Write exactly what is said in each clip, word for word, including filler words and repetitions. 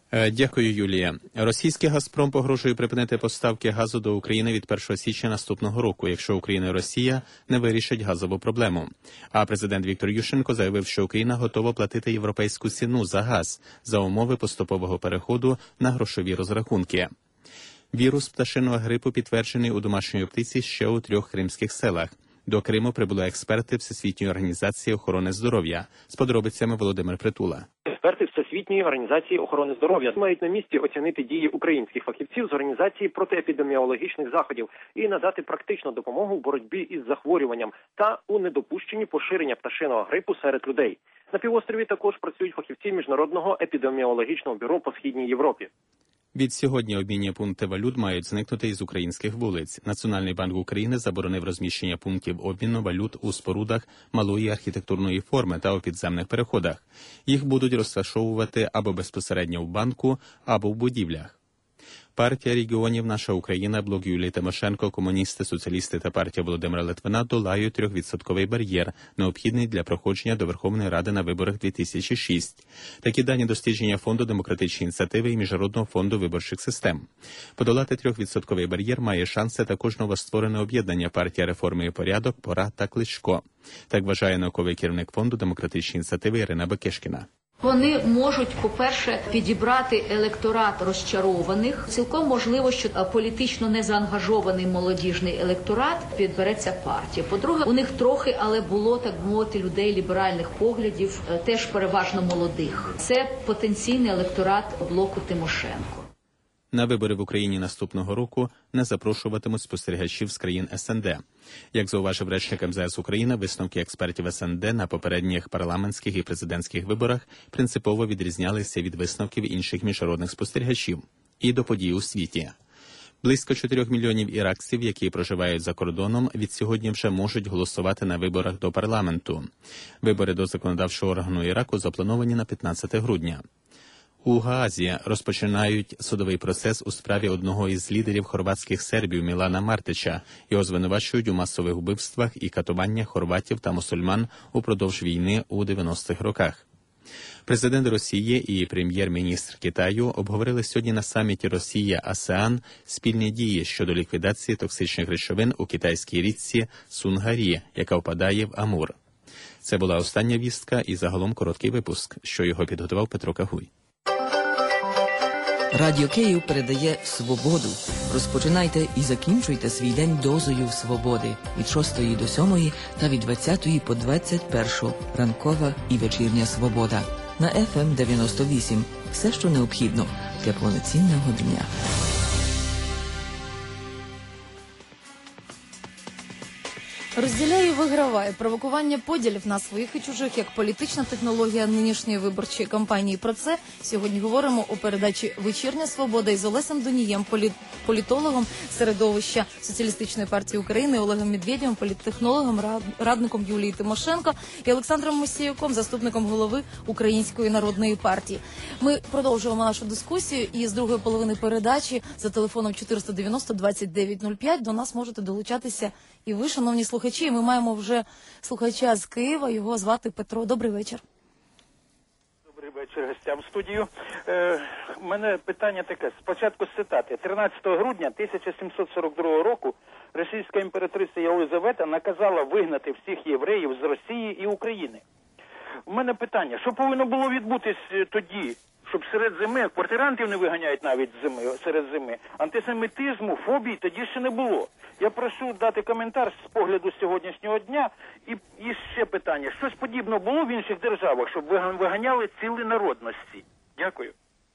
Дякую, Юлія. Російський «Газпром» погрожує припинити поставки газу до України від першого січня наступного року, якщо Україна і Росія не вирішать газову проблему. А президент Віктор Ющенко заявив, що Україна готова платити європейську ціну за газ за умови поступового переходу на грошові розрахунки. Вірус пташиного грипу підтверджений у домашньої птиці ще у трьох кримських селах. До Криму прибули експерти Всесвітньої організації охорони здоров'я. З подробицями Володимир Притула. Експерти Всесвітньої організації охорони здоров'я мають на місці оцінити дії українських фахівців з організації протиепідеміологічних заходів і надати практичну допомогу в боротьбі із захворюванням та у недопущенні поширення пташиного грипу серед людей. На півострові також працюють фахівці Міжнародного епідеміологічного бюро по Східній Європі. Від сьогодні обмінні пункти валют мають зникнути із українських вулиць. Національний банк України заборонив розміщення пунктів обміну валют у спорудах малої архітектурної форми та у підземних переходах. Їх будуть розташовувати або безпосередньо в банку, або в будівлях. Партія регіонів «Наша Україна», блок Юлії Тимошенко, комуністи, соціалісти та партія Володимира Литвина долають трьохвідсотковий бар'єр, необхідний для проходження до Верховної Ради на виборах дві тисячі шостого. Такі дані дослідження Фонду демократичної ініціативи і Міжнародного фонду виборчих систем. Подолати трьохвідсотковий бар'єр має шанси також новостворене об'єднання партія реформи і порядок, Пора та Кличко. Так вважає науковий керівник Фонду демократичної ініціативи Ірина Бекешкіна. Вони можуть, по-перше, підібрати електорат розчарованих. Цілком можливо, що політично незаангажований молодіжний електорат підбереться партії. По-друге, у них трохи, але було, так мовити, людей ліберальних поглядів, теж переважно молодих. Це потенційний електорат блоку Тимошенко. На вибори в Україні наступного року не запрошуватимуть спостерігачів з країн ес ен де. Як зауважив речник ем зе ес України, висновки експертів ес ен де на попередніх парламентських і президентських виборах принципово відрізнялися від висновків інших міжнародних спостерігачів і до подій у світі. Близько чотирьох мільйонів іракців, які проживають за кордоном, від сьогодні вже можуть голосувати на виборах до парламенту. Вибори до законодавчого органу Іраку заплановані на п'ятнадцяте грудня. У Гаазі розпочинають судовий процес у справі одного із лідерів хорватських сербів Мілана Мартича. Його звинувачують у масових вбивствах і катуваннях хорватів та мусульман упродовж війни у дев'яностих роках. Президент Росії і прем'єр-міністр Китаю обговорили сьогодні на саміті Росія-АСЕАН спільні дії щодо ліквідації токсичних речовин у китайській річці Сунгарі, яка впадає в Амур. Це була остання вістка і загалом короткий випуск, що його підготував Петро Кагуй. Радіо Київ передає «Свободу». Розпочинайте і закінчуйте свій день дозою свободи від шостої до сьомої та від двадцятої по двадцять першу. Ранкова і вечірня свобода. На еф ем дев'яносто вісім. Все, що необхідно для повноцінного дня. Розділяй і вигравай. Провокування поділів на своїх і чужих як політична технологія нинішньої виборчої кампанії. Про це сьогодні говоримо у передачі «Вечірня свобода» із Олесем Донієм, полі... політологом середовища Соціалістичної партії України, Олегом Медведєвим, політтехнологом, рад... радником Юлії Тимошенко і Олександром Мусіюком, заступником голови Української народної партії. Ми продовжуємо нашу дискусію і з другої половини передачі за телефоном чотириста дев'яносто двадцять дев'ять нуль п'ять до нас можете долучатися і ви, шановні слухачі. Ми маємо вже слухача з Києва, його звати Петро. Добрий вечір. Добрий вечір гостям в студію. Е, у мене питання таке. Спочатку з цитати. тринадцятого грудня тисяча сімсот сорок другого року російська імператриця Єлизавета наказала вигнати всіх євреїв з Росії і України. У мене питання, що повинно було відбутись тоді, щоб серед зими, квартирантів не виганяють навіть зими, серед зими, антисемітизму, фобії тоді ще не було. Я прошу дати коментар з погляду сьогоднішнього дня. І, і ще питання, щось подібне було в інших державах, щоб виганяли цілі народності? Дякую.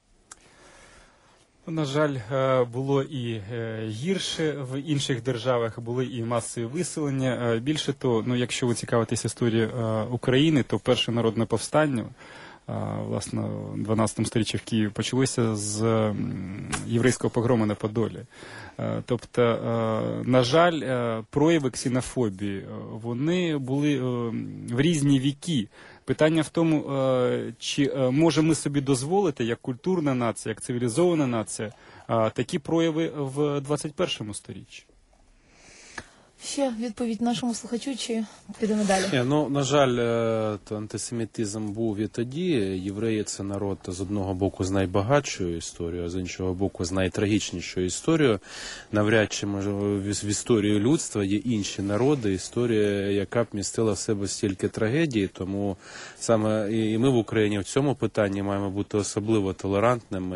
На жаль, було і гірше в інших державах, були і масові виселення. Більше того, ну, якщо ви цікавитесь історією України, то перше народне повстання, власне, в дванадцятому сторіччі в Києві почалося з єврейського погрому на Подолі. Тобто, на жаль, прояви ксенофобії, вони були в різні віки. Питання в тому, чи можемо ми собі дозволити, як культурна нація, як цивілізована нація, такі прояви в двадцять першому сторіччі. Ще відповідь нашому слухачу, чи підемо далі? Ні, ну, на жаль, е, то антисемітизм був і тоді. Євреї – це народ, з одного боку, з найбагатшою історією, а з іншого боку, з найтрагічнішою історією. Навряд чи, може, в історії людства є інші народи, історія, яка б містила в себе стільки трагедій. Тому саме і ми в Україні в цьому питанні маємо бути особливо толерантними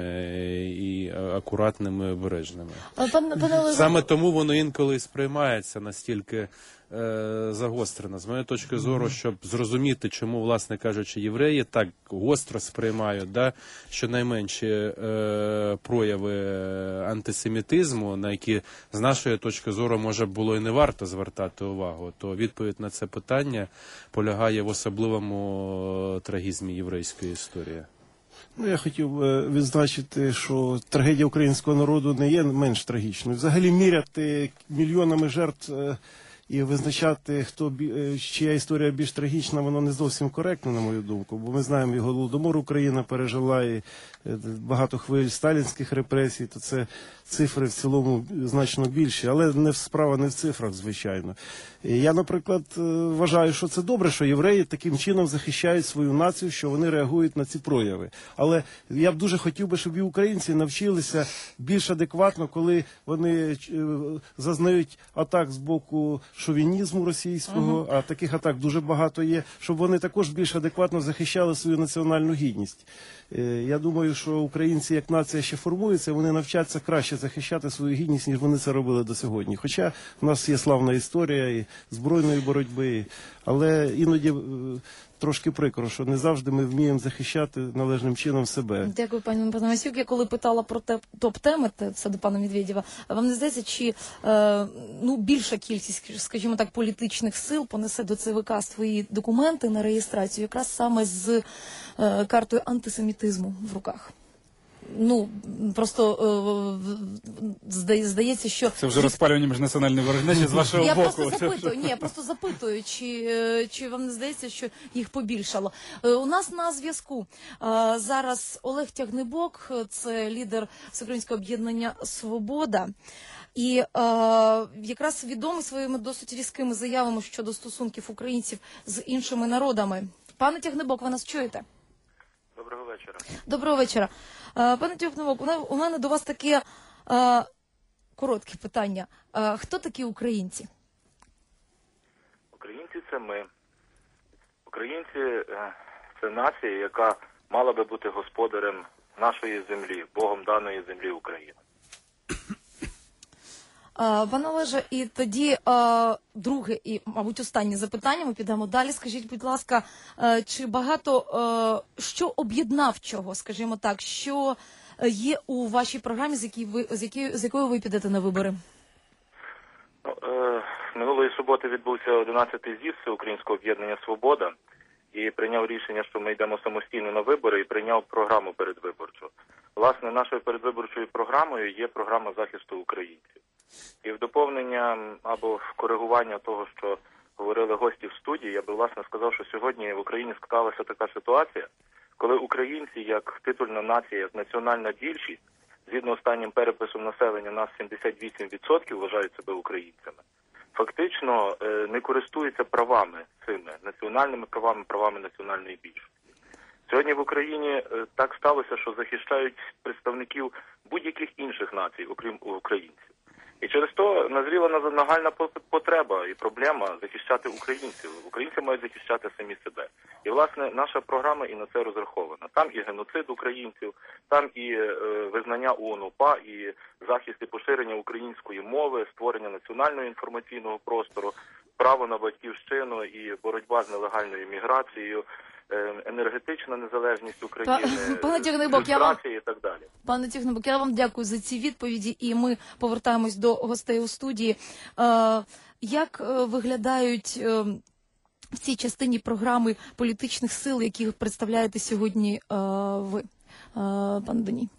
і акуратними, і обережними. Пане, пане Олеже, Саме тому воно інколи і сприймається настільки е, загострено. З моєї точки зору, щоб зрозуміти, чому, власне кажучи, євреї так гостро сприймають, да, щонайменші е, прояви антисемітизму, на які, з нашої точки зору, може було і не варто звертати увагу, то відповідь на це питання полягає в особливому трагізмі єврейської історії. Ну, я хотів е, відзначити, що трагедія українського народу не є менш трагічною. Взагалі міряти мільйонами жертв е, і визначати, хто бі- е, чия історія більш трагічна, воно не зовсім коректно, на мою думку. Бо ми знаємо, і Голодомор Україна пережила, і е, багато хвиль сталінських репресій, то це цифри в цілому значно більші. Але не в- справа не в цифрах, звичайно. І я, наприклад, е, вважаю, що це добре, що євреї таким чином захищають свою націю, що вони реагують на ці прояви. Але я б дуже хотів би, щоб і українці навчилися більш адекватно, коли вони е, зазнають атак з боку шовінізму російського, а таких атак дуже багато є, щоб вони також більш адекватно захищали свою національну гідність. Е, Я думаю, що українці як нація ще формуються, вони навчаться краще захищати свою гідність, ніж вони це робили до сьогодні. Хоча в нас є славна історія і збройної боротьби, але іноді е, трошки прикро, що не завжди ми вміємо захищати належним чином себе. Дякую, пані Панасюк. Я коли питала про те- топ-теми, те- це до пана Медведєва, а вам не здається, чи е, ну, більша кількість, скажімо так, політичних сил понесе до ЦВК свої документи на реєстрацію якраз саме з е, картою антисемітизму в руках? Ну, просто е, в- здає- здається, що... Це вже розпалювання міжнаціональної ворожнечі з вашого Я боку. просто запитую, ні, я просто запитую, чи, е, чи вам не здається, що їх побільшало. Е, У нас на зв'язку е, зараз Олег Тягнибок, е, це лідер Всеукраїнського об'єднання «Свобода». І е, якраз відомий своїми досить різкими заявами щодо стосунків українців з іншими народами. Пане Тягнибок, ви нас чуєте? Доброго вечора. Доброго вечора. Е, Пане Тягнибок, у мене- у мене до вас таке е, коротке питання. Е, Хто такі українці? Українці – це ми. Українці е, – це нація, яка мала би бути господарем нашої землі, Богом даної землі України. Е, Пане Олеже, і тоді е, друге і, мабуть, останнє запитання, ми підемо далі. Скажіть, будь ласка, е, чи багато, е, що об'єднавчого, скажімо так, що є у вашій програмі, з, якій ви, з, якою, з якою ви підете на вибори? Ну, е, минулої суботи відбувся одинадцятий з'їзд Всеукраїнського об'єднання «Свобода» і прийняв рішення, що ми йдемо самостійно на вибори, і прийняв програму передвиборчу. Власне, нашою передвиборчою програмою є програма захисту українців. І в доповнення або в коригування того, що говорили гості в студії, я би, власне, сказав, що сьогодні в Україні склалася така ситуація, коли українці, як титульна нація, як національна більшість, згідно останнім переписом населення, нас сімдесят вісім відсотків вважають себе українцями, фактично е, не користуються правами цими, національними правами, правами національної більшості. Сьогодні в Україні е, так сталося, що захищають представників будь-яких інших націй, окрім українців. І через то назріла нагальна потреба і проблема захищати українців. Українці мають захищати самі себе. І, власне, наша програма і на це розрахована. Там і геноцид українців, там і е, визнання ООН-УПА, і захист і поширення української мови, створення національного інформаційного простору, право на батьківщину і боротьба з нелегальною міграцією, енергетична незалежність України, Пане Тягнибок, я вам... і так далі. Пане Тягнибок, я вам дякую за ці відповіді, і ми повертаємось до гостей у студії. Е, як е, виглядають е, в цій частині програми політичних сил, які представляєте сьогодні е, ви, е, пане Даній?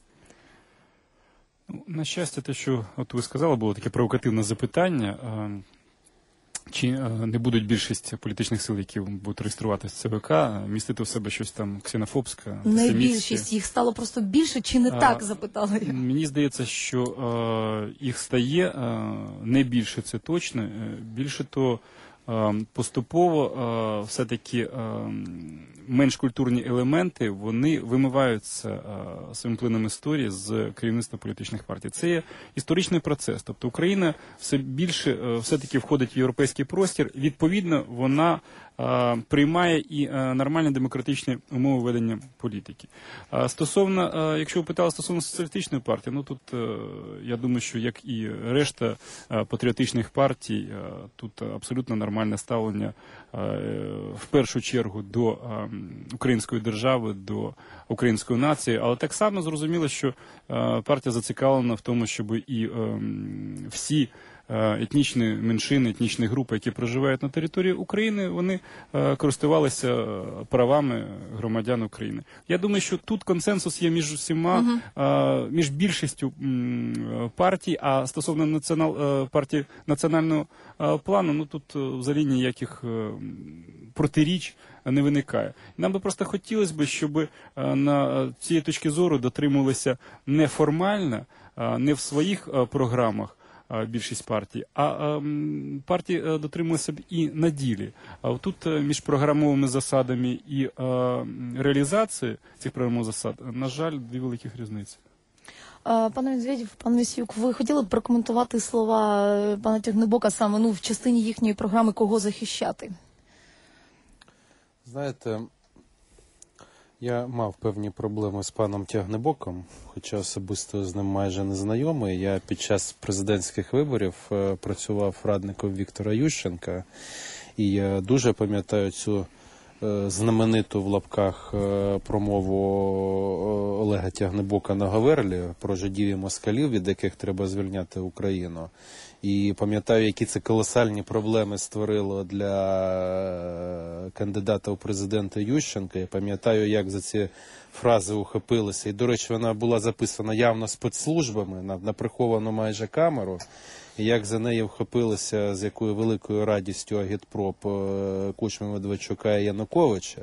Ну, на щастя, те, що от ви сказали, було таке провокативне запитання. чи не будуть більшість політичних сил, які будуть реєструватися в ЦВК, містити в себе щось там ксенофобське, Не антисемітське. більшість, їх стало просто більше, чи не А, так, запитали я. Мені здається, що е, їх стає е, не більше, це точно. Е, більше то е, поступово е, все-таки е, менш культурні елементи, вони вимиваються е, своїм плином історії з керівництва політичних партій. Це є історичний процес. Тобто Україна все більше е, все-таки входить в європейський простір. Відповідно, вона е, приймає і е, нормальні демократичні умови ведення політики. А стосовно, е, якщо ви питали стосовно соціалістичної партії, ну тут е, я думаю, що як і решта е, патріотичних партій, е, тут абсолютно нормальне ставлення е, в першу чергу до е, української держави, до української нації, але так само зрозуміло, що е, партія зацікавлена в тому, щоб і е, всі етнічні меншини, етнічні групи, які проживають на території України, вони е, користувалися правами громадян України. Я думаю, що тут консенсус є між усіма, uh-huh. е, між більшістю м, партій, а стосовно націонал, е, партії національного е, плану, ну тут е, взагалі ніяких е, протиріч не виникає. Нам би просто хотілося б, щоб е, на цієї точки зору дотримувалися не формально, е, не в своїх е, програмах, більшість партій, а партії дотримувалися б і на ділі. А тут між програмовими засадами і реалізацією цих програмових засад, на жаль, дві великих різниці. Пане Медведєв, пан Місюк, ви хотіли б прокоментувати слова пана Тягнебока саме ну, в частині їхньої програми «Кого захищати»? Знаєте, я мав певні проблеми з паном Тягнебоком, хоча особисто з ним майже не знайомий. Я під час президентських виборів працював радником Віктора Ющенка, і я дуже пам'ятаю цю знамениту в лапках промову Олега Тягнебока на Говерлі про жидів і москалів, від яких треба звільняти Україну. І пам'ятаю, які це колосальні проблеми створило для кандидата у президенти Ющенка. Я пам'ятаю, як за ці фрази ухопилися. І, до речі, вона була записана явно спецслужбами на, на приховану майже камеру. І як за нею вхопилися, з якою великою радістю агітпроп Кучми, Медведчука і Януковича.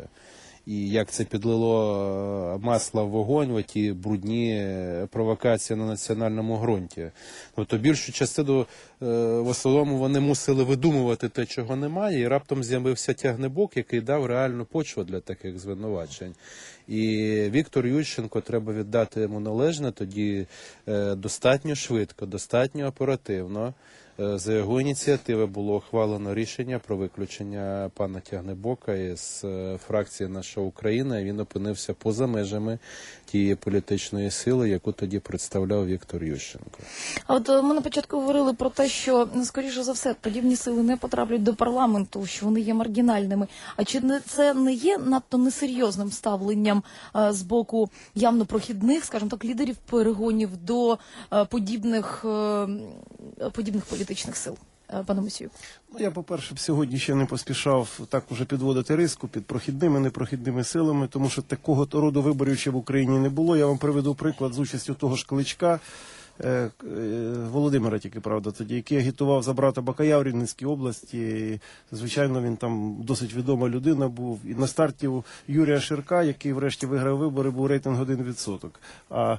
І як це підлило масла в вогонь в ті брудні провокації на національному ґрунті. Тобто більшу частину, в основному, вони мусили видумувати те, чого немає, і раптом з'явився Тягнебок, який дав реальну почву для таких звинувачень. І Віктор Ющенко, треба віддати йому належне, тоді достатньо швидко, достатньо оперативно за його ініціативи було ухвалено рішення про виключення пана Тягнебока із фракції «Наша Україна», і він опинився поза межами тієї політичної сили, яку тоді представляв Віктор Ющенко. А от ми на початку говорили про те, що, скоріше за все, подібні сили не потраплять до парламенту, що вони є маргінальними. А чи це не є надто несерйозним ставленням а, з боку явно прохідних, скажімо так, лідерів перегонів до а, подібних, а, подібних політичних сил? Пане Мусію. Ну, я, по-перше, сьогодні ще не поспішав так уже підводити риску під прохідними, непрохідними силами, тому що такого роду виборів ще в Україні не було. Я вам приведу приклад з участю того ж Кличка, е, е, Володимира тільки, правда, тоді, який агітував за брата Бакая в Рівненській області. І, звичайно, він там досить відома людина був. І на старті у Юрія Ширка, який врешті виграв вибори, був рейтинг один відсоток. А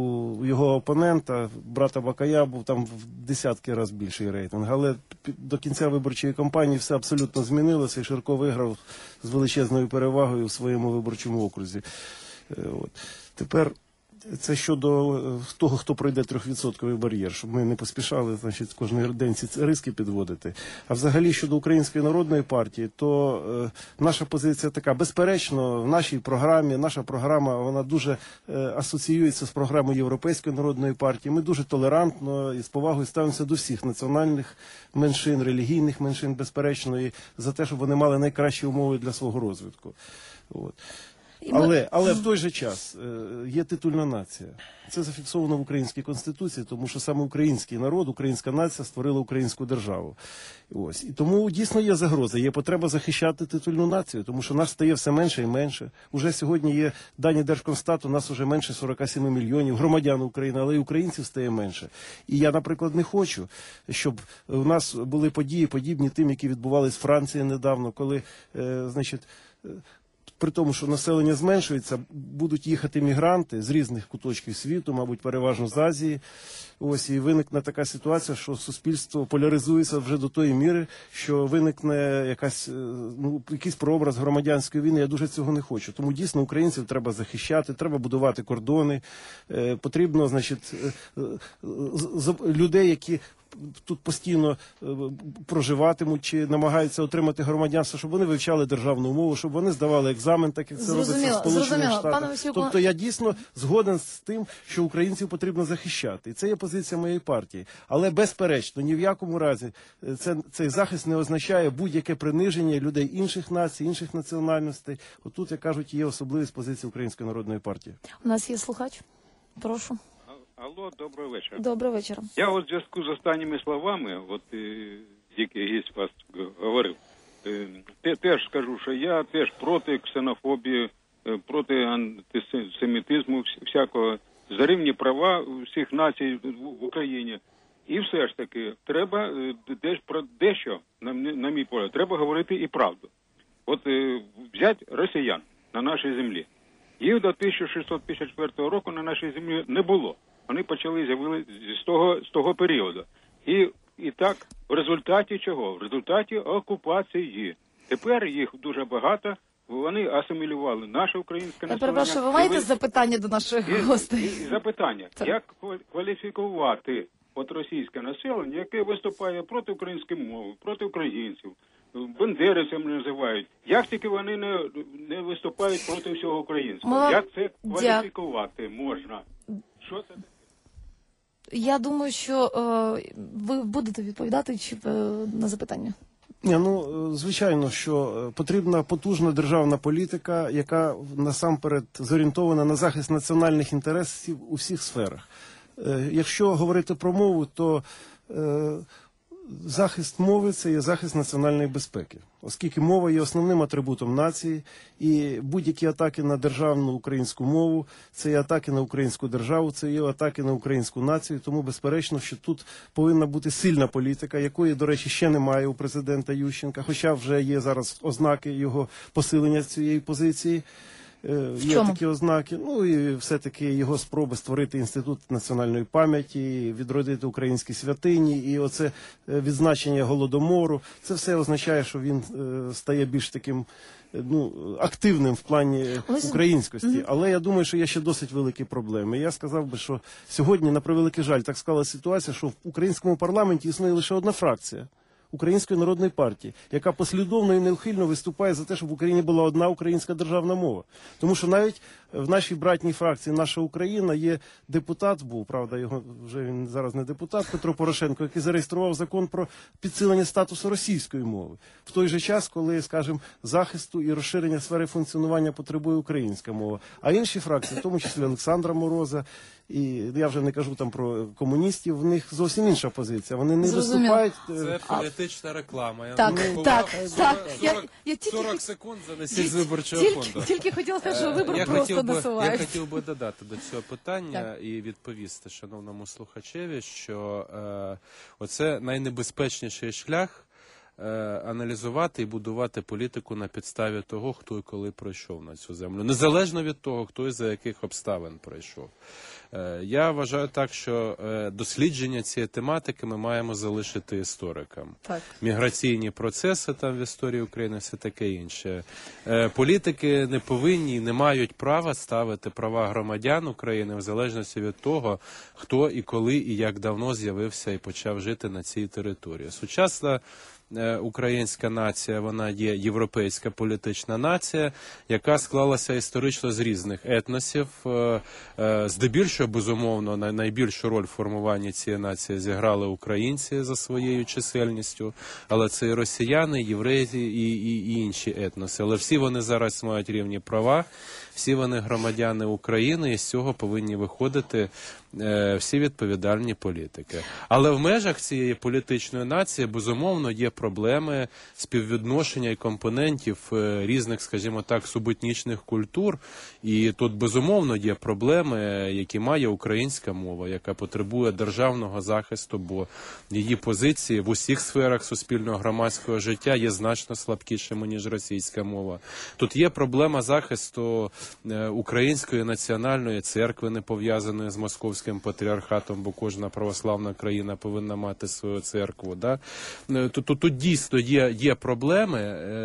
у його опонента, брата Бакая, був там в десятки разів більший рейтинг. Але до кінця виборчої кампанії все абсолютно змінилося, і Ширко виграв з величезною перевагою в своєму виборчому окрузі. От. Тепер це щодо того, хто пройде трьохвідсотковий бар'єр, щоб ми не поспішали, значить, кожен день ці риски підводити. А взагалі щодо Української народної партії, то е, наша позиція така. Безперечно, в нашій програмі, наша програма, вона дуже е, асоціюється з програмою Європейської народної партії. Ми дуже толерантно і з повагою ставимося до всіх національних меншин, релігійних меншин, безперечно, і за те, щоб вони мали найкращі умови для свого розвитку. От. І ми- Але, але в той же час е, є титульна нація. Це зафіксовано в українській конституції, тому що саме український народ, українська нація створила українську державу. Ось. І тому дійсно є загроза, є потреба захищати титульну націю, тому що нас стає все менше і менше. Уже сьогодні є дані Держкомстату, нас уже менше сорок сім мільйонів громадян України, але й українців стає менше. І я, наприклад, не хочу, щоб у нас були події подібні тим, які відбувалися в Франції недавно, коли, е, значить, е, при тому, що населення зменшується, будуть їхати мігранти з різних куточків світу, мабуть, переважно з Азії. Ось, і виникне така ситуація, що суспільство поляризується вже до тої міри, що виникне якась, е, ну, якийсь прообраз громадянської війни. Я дуже цього не хочу. Тому дійсно українців треба захищати, треба будувати кордони. Е, потрібно, значить, е, е, з- з- людей, які тут постійно е, проживатимуть чи намагаються отримати громадянство, щоб вони вивчали державну мову, щоб вони здавали екзамен, так як це робиться в Зрозуміло, Сполучених зрозуміло. Пане Штатах. Васюку, Тобто я дійсно згоден з тим, що українців потрібно захищати. І це є позиція моєї партії. Але безперечно, ні в якому разі е, це, цей захист не означає будь-яке приниження людей інших націй, інших національностей. Отут, як кажуть, є особливість позиції Української народної партії. у нас є слухач. Прошу. Алло, доброго вечора. Доброго вечора. Я от в зв'язку з останніми словами, от е, які гість вас говорив, е, те, теж скажу, що я теж проти ксенофобії, е, проти антисемітизму вс- всякого, за рівні права всіх націй в Україні. І все ж таки, треба е, десь про дещо, на, м- на мій погляд, треба говорити і правду. От е, взять росіян на нашій землі. Їх до тисяча шістсот п'ятдесят четвертого року на нашій землі не було. Вони почали з'явилися з того, з того періоду. І, і так, в результаті чого? В результаті окупації. Тепер їх дуже багато, вони асимілювали наше українське Я населення. перепрошую, ви маєте І запитання до наших і, гостей? і, і запитання, Так. як ква- кваліфікувати от російське населення, яке виступає проти української мови, проти українців, бандерівцями називають. Як тільки вони не, не виступають проти всього українського? Ми вам Як це дя- кваліфікувати можна? Що це таке? Я думаю, що е, ви будете відповідати чи е, на запитання. Ні, ну, е, звичайно, що е, потрібна потужна державна політика, яка насамперед зорієнтована на захист національних інтересів у всіх сферах. Е, Якщо говорити про мову, то е, захист мови – це є захист національної безпеки, оскільки мова є основним атрибутом нації, і будь-які атаки на державну українську мову – це є атаки на українську державу, це є атаки на українську націю, тому безперечно, що тут повинна бути сильна політика, якої, до речі, ще немає у президента Ющенка, хоча вже є зараз ознаки його посилення цієї позиції. Е, Є чому? такі ознаки. Ну і все-таки його спроби створити інститут національної пам'яті, відродити українські святині, і оце е, відзначення голодомору. Це все означає, що він е, стає більш таким е, ну, активним в плані Ось- українськості. Але я думаю, що є ще досить великі проблеми. Я сказав би, що сьогодні, на превеликий жаль, так склалася ситуація, що в українському парламенті існує лише одна фракція. Української народної партії, яка послідовно і неухильно виступає за те, щоб в Україні була одна українська державна мова. Тому що навіть в нашій братній фракції «Наша Україна» є депутат, був, правда, його вже він зараз не депутат, Петро Порошенко, який зареєстрував закон про підсилення статусу російської мови. В той же час, коли, скажімо, захисту і розширення сфери функціонування потребує українська мова. А інші фракції, в тому числі Олександра Мороза, і я вже не кажу там про комуністів, в них зовсім інша позиція. Вони не Зрозуміло. виступають... е, Це політична реклама. Я Так, не так, ховав. так. сорок- Я, я тільки, сорок секунд занесіть з виборчого тільки, фонду. тільки хотіла сказати, що вибор Е, я просто хотів би, я насувається. хотів би додати до цього питання і відповісти шановному слухачеві, що е, оце найнебезпечніший шлях е, аналізувати і будувати політику на підставі того, хто і коли пройшов на цю землю. Незалежно від того, хто і за яких обставин пройшов. Е, я вважаю так, що е, дослідження цієї тематики ми маємо залишити історикам. Так. Міграційні процеси там в історії України, все таке інше. Е, політики не повинні і не мають права ставити права громадян України в залежності від того, хто і коли і як давно з'явився і почав жити на цій території. Сучасна українська нація, вона є європейська політична нація, яка склалася історично з різних етносів. Здебільшого, безумовно, найбільшу роль в формуванні цієї нації зіграли українці за своєю чисельністю, але це і росіяни, і євреї, і, і, і інші етноси. Але всі вони зараз мають рівні права, всі вони громадяни України, і з цього повинні виходити е, всі відповідальні політики. Але в межах цієї політичної нації, безумовно, є проблеми співвідношення і компонентів е, різних, скажімо так, субетнічних культур. І тут, безумовно, є проблеми, які має українська мова, яка потребує державного захисту, бо її позиції в усіх сферах суспільного громадського життя є значно слабкішими, ніж російська мова. Тут є проблема захисту Української національної церкви, не пов'язаної з московським патріархатом, бо кожна православна країна повинна мати свою церкву. Да? Тут, тут, тут дійсно є, є проблеми,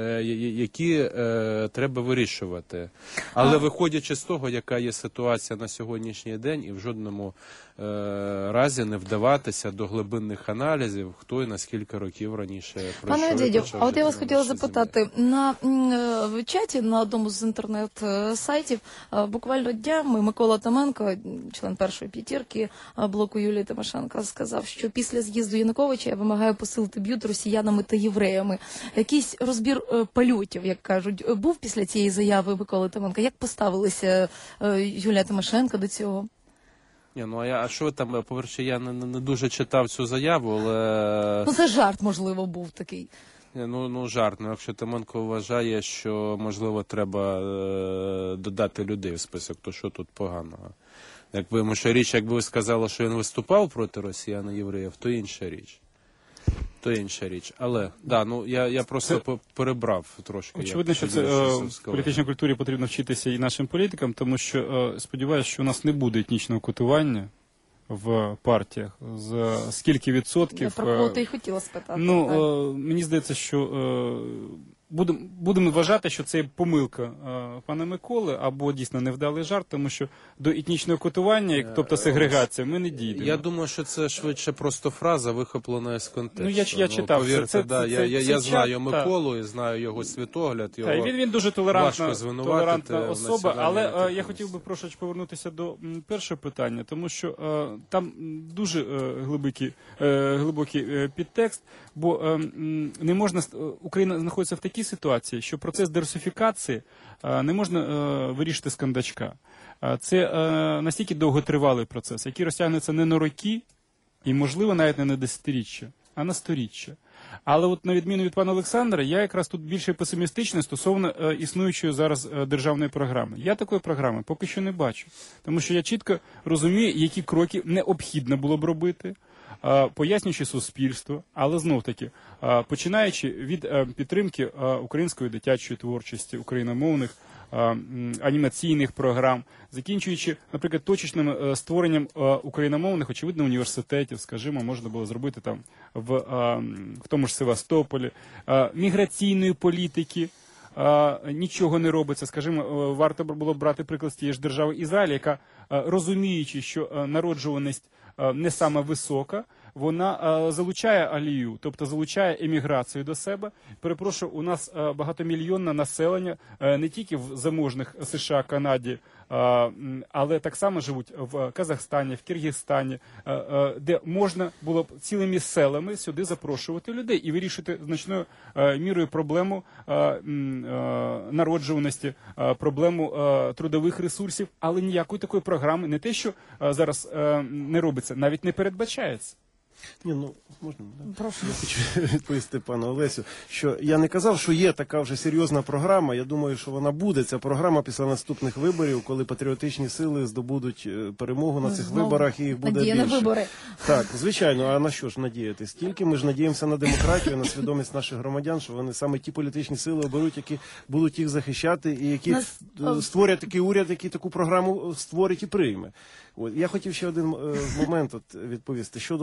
які е, треба вирішувати. Але виходячи з того, яка є ситуація на сьогоднішній день, і в жодному е, разі не вдаватися до глибинних аналізів, хто і на скільки років раніше пройшов. Пане Дідів, а от я вас хотіла запитати, на в чаті на одному з інтернет-сайтів буквально днями Микола Томенко, член першої п'ятірки блоку Юлії Тимошенко, сказав, що після з'їзду Януковича я вимагаю посилити б'ют росіянами та євреями. Якийсь розбір польотів, як кажуть, був після цієї заяви Миколи Томенка? Як поставилися Юлія Тимошенко до цього? Ні, ну а я, а що там, по-перше, я не, не дуже читав цю заяву, але... Ну це жарт, можливо, був такий. Ну, ну жарт, ну якщо Томенко вважає, що, можливо, треба е, додати людей в список, то що тут поганого? Якби, тому що річ, якби ви сказали, що він виступав проти росіян і євреїв, то інша річ. То інша річ. Але, да, ну, я, я просто це... перебрав трошки. Очевидно, що це е, в політичній культурі потрібно вчитися і нашим політикам, тому що, е, сподіваюся, що у нас не буде етнічного квотування в партіях. З скільки відсотків... Я про квоти і хотіла спитати. Ну, е, мені здається, що е, будемо будем вважати, що це помилка е, пана Миколи, або дійсно невдалий жарт, тому що до етнічного квотування, тобто сегрегація, ми не дійдемо. Я думаю, що це швидше просто фраза, вихоплена з контексту. Ну, я, я читав. Ну, повірте, це, да, це, я, це, я, це, я це, знаю та. Миколу і знаю його світогляд, його та, він, він дуже толерантна, толерантна особа, але е, я хотів би трошечки повернутися до м, першого питання, тому що е, там дуже е, глибокий, е, глибокий е, підтекст, бо е, м, не можна, Україна знаходиться в такій ситуації, що процес дерусифікації е, не можна е, вирішити з кондачка. Е, це е, настільки довготривалий процес, який розтягнеться не на роки і, можливо, навіть не на десятиріччя, а на сторіччя. Але от на відміну від пана Олександра, я якраз тут більше песимістичний стосовно е, існуючої зараз е, державної програми. Я такої програми поки що не бачу, тому що я чітко розумію, які кроки необхідно було б робити, е, пояснюючи суспільство, але знов-таки, е, починаючи від е, підтримки е, української дитячої творчості, україномовних, е, анімаційних програм, закінчуючи, наприклад, точечним е, створенням е, україномовних, очевидно, університетів, скажімо, можна було зробити там в, е, в тому ж Севастополі, е, міграційної політики, е, нічого не робиться. Скажімо, е, варто було б брати приклад з тієї ж держави Ізраїль, яка, е, розуміючи, що е, народжуваність е, не сама висока, вона е, залучає алію, тобто залучає еміграцію до себе. Перепрошую, у нас е, багатомільйонне населення, е, не тільки в заможних США, Канаді, е, але так само живуть в Казахстані, в Киргизстані, е, е, де можна було б цілими селами сюди запрошувати людей і вирішити значною е, мірою проблему е, е, народжуваності, е, проблему е, трудових ресурсів, але ніякої такої програми, не те, що е, зараз е, не робиться, навіть не передбачається. Ні, ну, можна, да? Прошу. Я хочу відповісти пану Олесю, що я не казав, що є така вже серйозна програма. Я думаю, що вона буде, ця програма, після наступних виборів, коли патріотичні сили здобудуть перемогу на цих Знову виборах, і їх буде надія більше. На вибори. Так, звичайно, а на що ж надіятись? Тільки ми ж надіємося на демократію, на свідомість наших громадян, що вони саме ті політичні сили оберуть, які будуть їх захищати, і які Нас... створять такий уряд, який таку програму створить і прийме. От. Я хотів ще один е, момент от, відповісти. Щодо політичної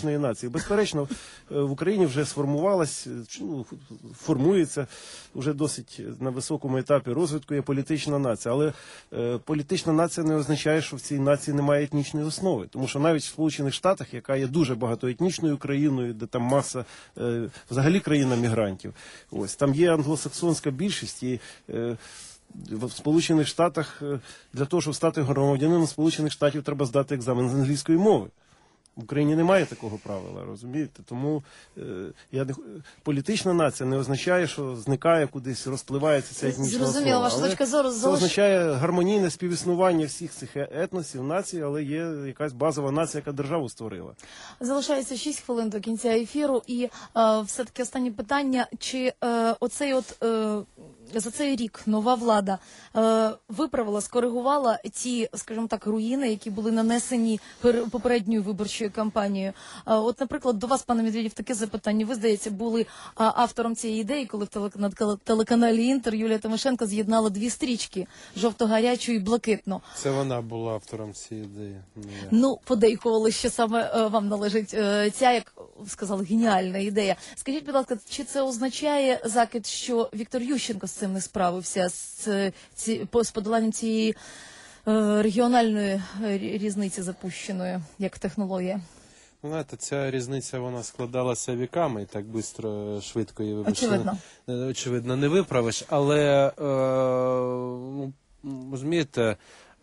політичної нації. Безперечно, в Україні вже сформувалась, ну, формується вже досить на високому етапі розвитку є політична нація. Але е, політична нація не означає, що в цій нації немає етнічної основи. Тому що навіть в Сполучених Штатах, яка є дуже багатоетнічною країною, де там маса, е, взагалі країна мігрантів, ось, там є англосаксонська більшість і е, в Сполучених Штатах для того, щоб стати громадянином Сполучених Штатів, треба здати екзамен з англійської мови. В Україні немає такого правила, розумієте? Тому е, я не, політична нація не означає, що зникає кудись, розпливається ця етнічна основа. Зрозуміло, ваша точка зору. Це означає гармонійне співіснування всіх цих етносів, націй, але є якась базова нація, яка державу створила. Залишається шість хвилин до кінця ефіру, і е, все-таки останнє питання, чи е, оцей от... Е, за цей рік нова влада е, виправила, скоригувала ті, скажімо так, руїни, які були нанесені пер, попередньою виборчою кампанією. Е, от, наприклад, до вас, пане Медведєв, таке запитання. Ви, здається, були а, автором цієї ідеї, коли в телек... на телеканалі «Інтер» Юлія Тимошенко з'єднала дві стрічки – жовто-гарячу і блакитну. Це вона була автором цієї ідеї. Не я. Ну, подейкували, що саме е, вам належить е, ця, як сказали, геніальна ідея. Скажіть, будь ласка, чи це означає закид, що Віктор Ющенко з цим не справився, з, ці, з подоланням цієї е, регіональної різниці запущеної, як технологія? Знаєте, ця різниця, вона складалася віками, і так швидко, швидко її, вибачте, очевидно. очевидно, не виправиш. Але, е, ну, розумієте,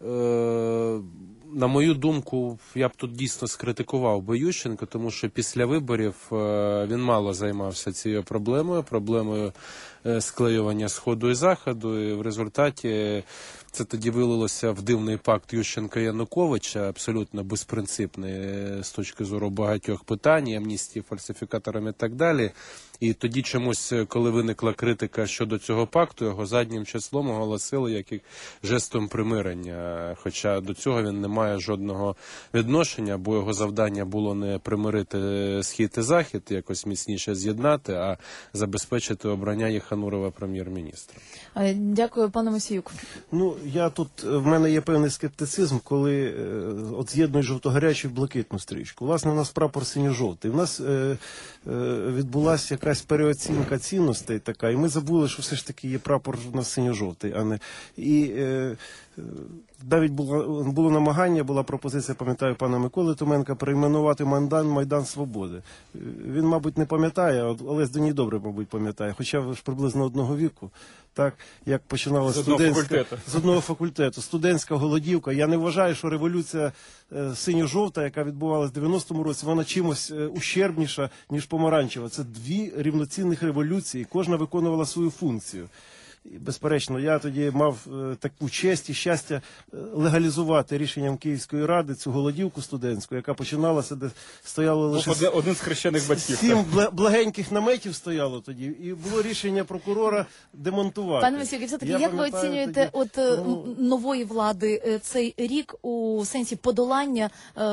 е, на мою думку, я б тут дійсно скритикував би Ющенко, тому що після виборів е, він мало займався цією проблемою, проблемою е, склеювання Сходу і Заходу, і в результаті це тоді вилилося в дивний пакт Ющенка-Януковича, абсолютно безпринципний е, з точки зору багатьох питань, амністії фальсифікаторам і так далі. І тоді чомусь, коли виникла критика щодо цього пакту, його заднім числом оголосили як жестом примирення. Хоча до цього він не має жодного відношення, бо його завдання було не примирити Схід і Захід, якось міцніше з'єднати, а забезпечити обрання Єханурова прем'єр-міністром. Дякую, пане Мосіюк. Ну, я тут, в мене є певний скептицизм, коли е, от з'єднують жовто-гарячу і блакитну стрічку. Власне, у нас прапор синьо-жовтий. У нас е, е, відбулася якась переоцінка цінностей така, і ми забули, що все ж таки є прапор у нас синьо-жовтий, а не... І е, навіть було, було намагання, була пропозиція, пам'ятаю, пана Миколи Томенка, перейменувати Майдан Майдан Свободи. Він, мабуть, не пам'ятає, але з Дені добре, мабуть, пам'ятає, хоча ж приблизно одного віку, так, як починалася студентська... З одного факультету. Студентська голодівка. Я не вважаю, що революція е, синьо-жовта, яка відбувалася в дев'яностому році, вона чимось е, ущербніша, ніж помаранчева. Це дві рівноцінних революції, кожна виконувала свою функцію. Безперечно, я тоді мав е, таку честь і щастя легалізувати рішенням Київської ради цю голодівку студентську, яка починалася, де стояло лише... Один, один з хрещених батьків. Сім благеньких наметів стояло тоді, і було рішення прокурора демонтувати. Пане Мосіюк, все-таки, як ви оцінюєте тоді, от ну... нової влади цей рік у сенсі подолання,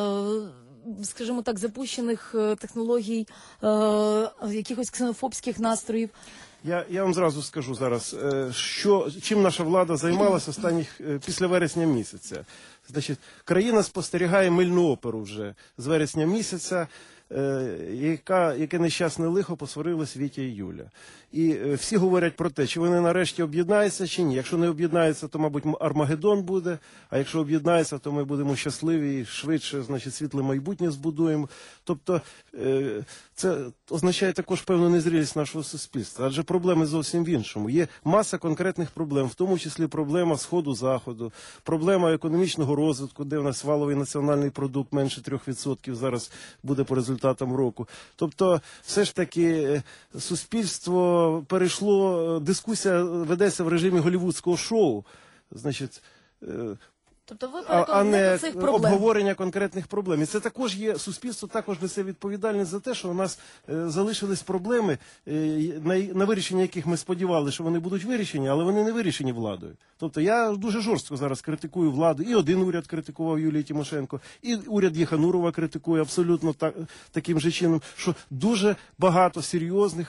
е, скажімо так, запущених технологій, е, якихось ксенофобських настроїв? Я, я вам зразу скажу зараз, що, чим наша влада займалася останніх, після вересня місяця. Значить, країна спостерігає мильну оперу вже з вересня місяця, яка, яке нещасне лихо посварилось Вітя і Юля. І всі говорять про те, чи вони нарешті об'єднаються, чи ні. Якщо не об'єднаються, то, мабуть, Армагеддон буде, а якщо об'єднаються, то ми будемо щасливі і швидше, значить, світле майбутнє збудуємо. Тобто, це означає також певну незрілість нашого суспільства, адже проблеми зовсім в іншому. Є маса конкретних проблем, в тому числі проблема Сходу-Заходу, проблема економічного розвитку, де в нас валовий національний продукт менше трьох відсотків зараз буде по результатам року. Тобто, все ж таки, суспільство перейшло, дискусія ведеться в режимі голівудського шоу, значить, тобто ви а, а не цих проблем. Обговорення конкретних проблем. І це також є, суспільство також несе відповідальність за те, що у нас е, залишились проблеми, е, на, на вирішення яких ми сподівалися, що вони будуть вирішені, але вони не вирішені владою. Тобто я дуже жорстко зараз критикую владу. І один уряд критикував Юлії Тимошенко, і уряд Єханурова критикує абсолютно так, таким же чином, що дуже багато серйозних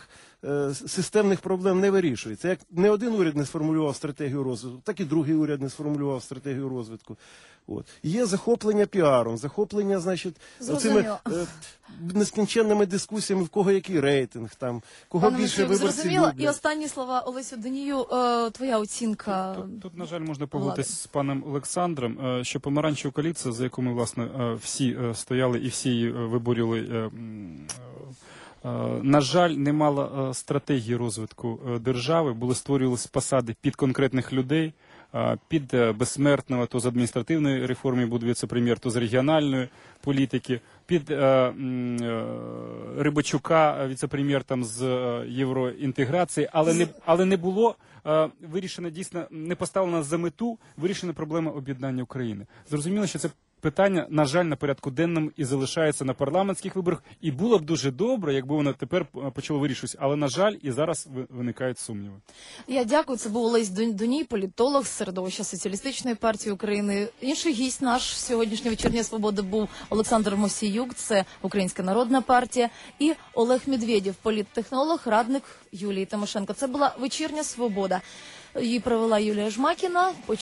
е, системних проблем не вирішується. Як не один уряд не сформулював стратегію розвитку, так і другий уряд не сформулював стратегію розвитку. От. Є захоплення піаром, захоплення, значить, цими е, нескінченними дискусіями, в кого який рейтинг, там, кого Пане більше Мосійук, виборців зрозуміло. люблять. І останні слова Олесю Донію. Е, твоя оцінка. Тут, тут, на жаль, можна погодитися з паном Олександром, е, що помаранчева коаліція, за яку ми, власне, е, всі е, стояли і всі її е, виборювали, е, м, е, на жаль, не мала е, стратегії розвитку е, держави, були створювалися посади під конкретних людей, е, під е, безсмертного, то з адміністративної реформи буде віце-прем'єр, то з регіональної політики, під е, м, е, Рибачука, віце-прем'єр там з е, євроінтеграції, але не, але не було е, вирішено дійсно, не поставлена за мету вирішена проблема об'єднання України. Зрозуміло, що це питання, на жаль, на порядку денному і залишається на парламентських виборах. І було б дуже добре, якби воно тепер почало вирішуватися. Але, на жаль, і зараз виникають сумніви. Я дякую. Це був Олесь Доній, політолог з середовища Соціалістичної партії України. Інший гість наш сьогоднішньої вечірньої свободи був Олександр Мосійук, це Українська народна партія, і Олег Медведєв, політтехнолог, радник Юлії Тимошенко. Це була вечірня свобода. Її провела Юлія Жмакіна.